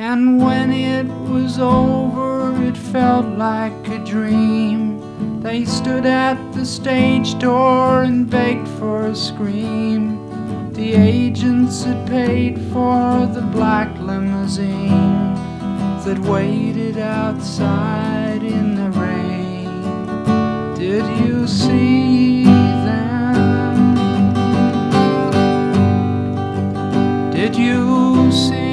And when it was over, it felt like a dream. They stood at the stage door and begged for a scream. The agents had paid for the black limousine that waited outside in the rain. Did you see them? Did you see?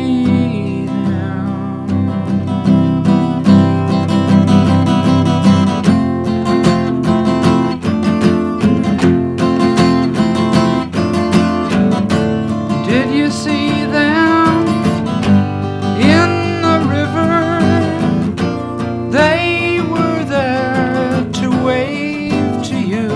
Did you see them in the river? They were there to wave to you.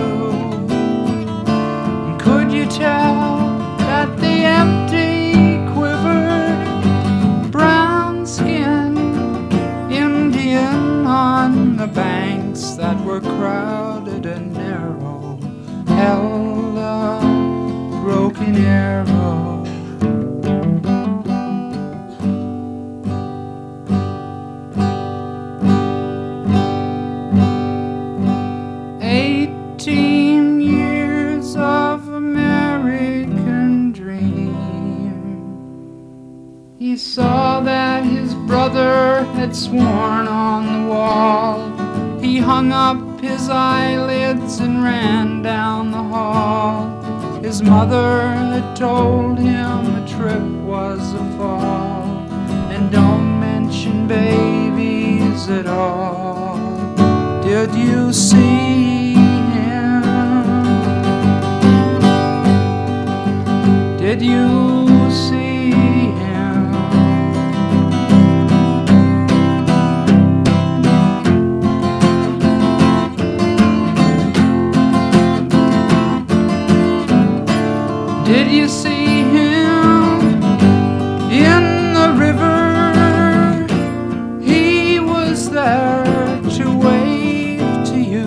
Could you tell that the empty, quivered, brown-skinned Indian on the banks that were crowded and narrow held a broken arrow? 18 years of American dream. He saw that his brother had sworn on the wall. He hung up his eyelids and ran down the hall. His mother had told him a trip was a fall, and don't mention babies at all. Did you see him? Did you see him? Did you see him in the river? He was there to wave to you.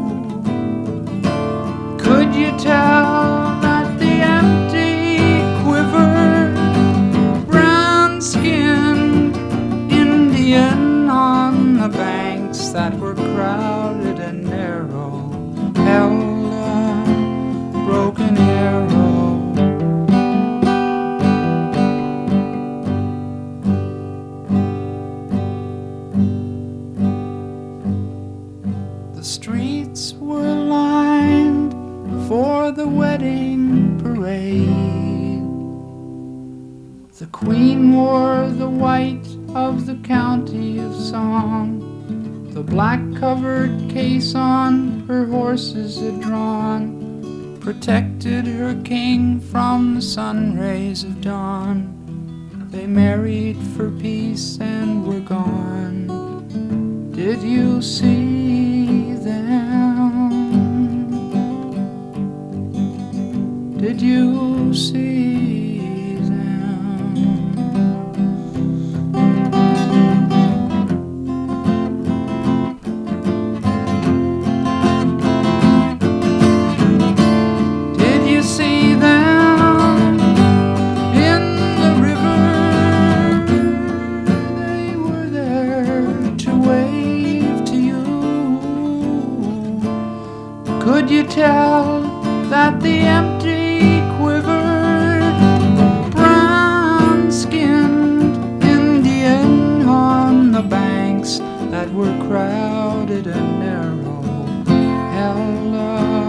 Could you tell that the empty, quivered, brown-skinned Indian on the banks that were crowded and narrow held a broken arrow? The streets were lined for the wedding parade. The Queen wore the white of the county of song. The black-covered caisson her horses had drawn protected her king from the sun rays of dawn. They married for peace and were gone. Did you see them? Did you see them? Did you see them in the river? They were there to wave to you. Could you tell that the empty, quivered, brown-skinned Indian on the banks that were crowded and narrow held up